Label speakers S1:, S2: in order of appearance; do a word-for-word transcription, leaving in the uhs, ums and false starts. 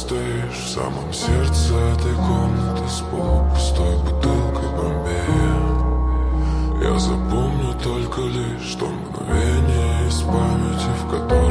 S1: стоишь в самом сердце этой комнаты с полупустой бутылкой Бомбея. Я запомню только лишь то мгновение из памяти, в котором